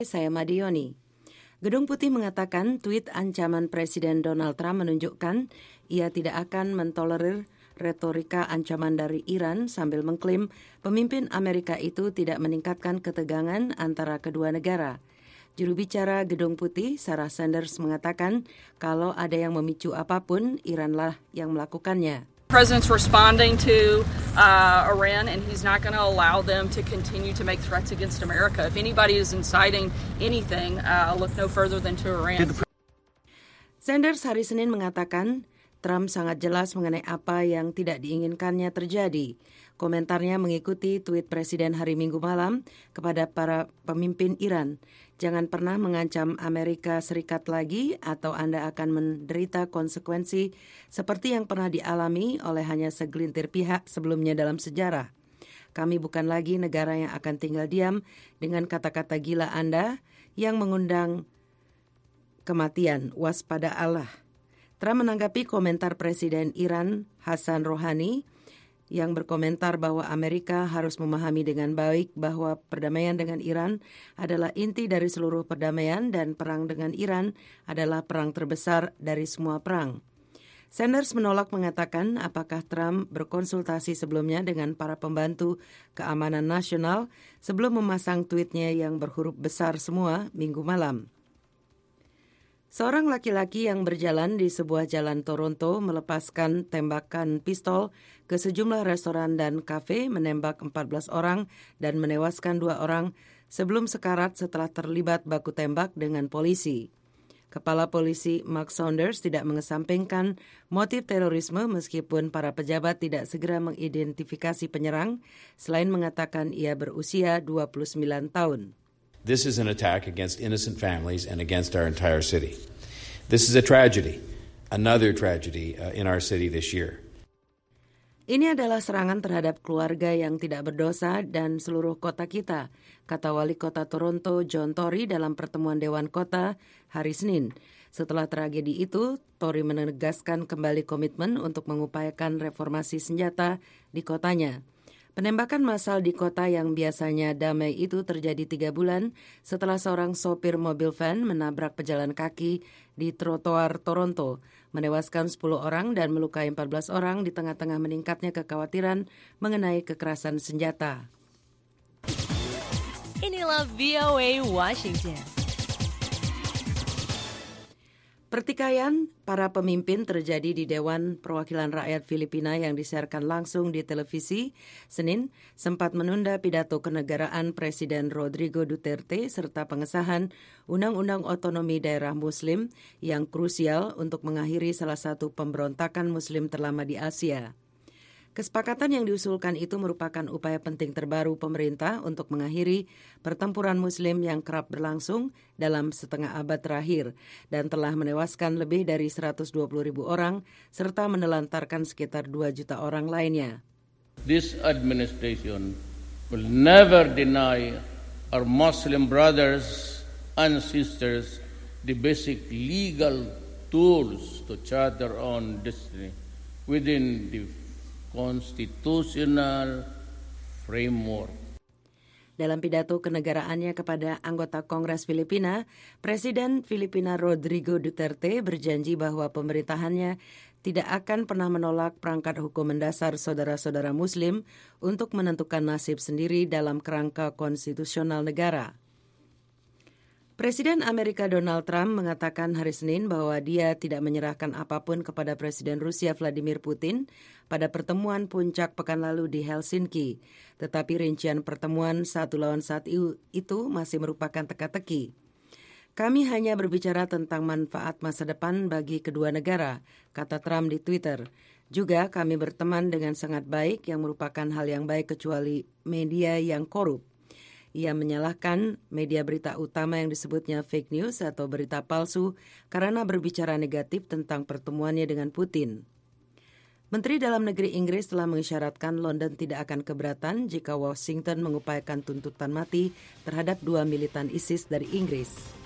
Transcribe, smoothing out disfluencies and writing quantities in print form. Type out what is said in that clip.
Saya Madioni. Gedung Putih mengatakan tweet ancaman Presiden Donald Trump menunjukkan ia tidak akan mentolerir retorika ancaman dari Iran sambil mengklaim pemimpin Amerika itu tidak meningkatkan ketegangan antara kedua negara. Juru bicara Gedung Putih, Sarah Sanders, mengatakan kalau ada yang memicu apapun, Iranlah yang melakukannya. The president's responding to Iran, and he's not going to allow them to continue to make threats against America. If anybody is inciting anything, look no further than to Iran. Sanders hari Senin mengatakan Trump sangat jelas mengenai apa yang tidak diinginkannya terjadi. Komentarnya mengikuti tweet Presiden hari Minggu malam kepada para pemimpin Iran. Jangan pernah mengancam Amerika Serikat lagi atau Anda akan menderita konsekuensi seperti yang pernah dialami oleh hanya segelintir pihak sebelumnya dalam sejarah. Kami bukan lagi negara yang akan tinggal diam dengan kata-kata gila Anda yang mengundang kematian. Waspada Allah. Trump menanggapi komentar Presiden Iran Hassan Rouhani yang berkomentar bahwa Amerika harus memahami dengan baik bahwa perdamaian dengan Iran adalah inti dari seluruh perdamaian dan perang dengan Iran adalah perang terbesar dari semua perang. Sanders menolak mengatakan apakah Trump berkonsultasi sebelumnya dengan para pembantu keamanan nasional sebelum memasang tweetnya yang berhuruf besar semua Minggu malam. Seorang laki-laki yang berjalan di sebuah jalan Toronto melepaskan tembakan pistol ke sejumlah restoran dan kafe, menembak 14 orang dan menewaskan 2 orang sebelum sekarat setelah terlibat baku tembak dengan polisi. Kepala Polisi Mark Saunders tidak mengesampingkan motif terorisme meskipun para pejabat tidak segera mengidentifikasi penyerang, selain mengatakan ia berusia 29 tahun. This is an attack against innocent families and against our entire city. This is a tragedy, another tragedy in our city this year. Ini adalah serangan terhadap keluarga yang tidak berdosa dan seluruh kota kita, kata Wali Kota Toronto John Tory dalam pertemuan Dewan Kota hari Senin. Setelah tragedi itu, Tory menegaskan kembali komitmen untuk mengupayakan reformasi senjata di kotanya. Penembakan massal di kota yang biasanya damai itu terjadi 3 bulan setelah seorang sopir mobil van menabrak pejalan kaki di trotoar Toronto, menewaskan 10 orang dan melukai 14 orang di tengah-tengah meningkatnya kekhawatiran mengenai kekerasan senjata. Inilah VOA Washington. Pertikaian para pemimpin terjadi di Dewan Perwakilan Rakyat Filipina yang disiarkan langsung di televisi Senin sempat menunda pidato kenegaraan Presiden Rodrigo Duterte serta pengesahan Undang-Undang Otonomi Daerah Muslim yang krusial untuk mengakhiri salah satu pemberontakan Muslim terlama di Asia. Kesepakatan yang diusulkan itu merupakan upaya penting terbaru pemerintah untuk mengakhiri pertempuran Muslim yang kerap berlangsung dalam setengah abad terakhir dan telah menewaskan lebih dari 120.000 orang serta menelantarkan sekitar 2 juta orang lainnya. This administration will never deny our Muslim brothers and sisters the basic legal tools to chart their own destiny within the constitutional framework. Dalam pidato kenegaraannya kepada anggota Kongres Filipina, Presiden Filipina Rodrigo Duterte berjanji bahwa pemerintahannya tidak akan pernah menolak perangkat hukum mendasar saudara-saudara Muslim untuk menentukan nasib sendiri dalam kerangka konstitusional negara. Presiden Amerika Donald Trump mengatakan hari Senin bahwa dia tidak menyerahkan apapun kepada Presiden Rusia Vladimir Putin pada pertemuan puncak pekan lalu di Helsinki. Tetapi rincian pertemuan 1 lawan 1 itu masih merupakan teka-teki. Kami hanya berbicara tentang manfaat masa depan bagi kedua negara, kata Trump di Twitter. Juga kami berteman dengan sangat baik yang merupakan hal yang baik kecuali media yang korup. Ia menyalahkan media berita utama yang disebutnya fake news atau berita palsu karena berbicara negatif tentang pertemuannya dengan Putin. Menteri Dalam Negeri Inggris telah mengisyaratkan London tidak akan keberatan jika Washington mengupayakan tuntutan mati terhadap 2 militan ISIS dari Inggris.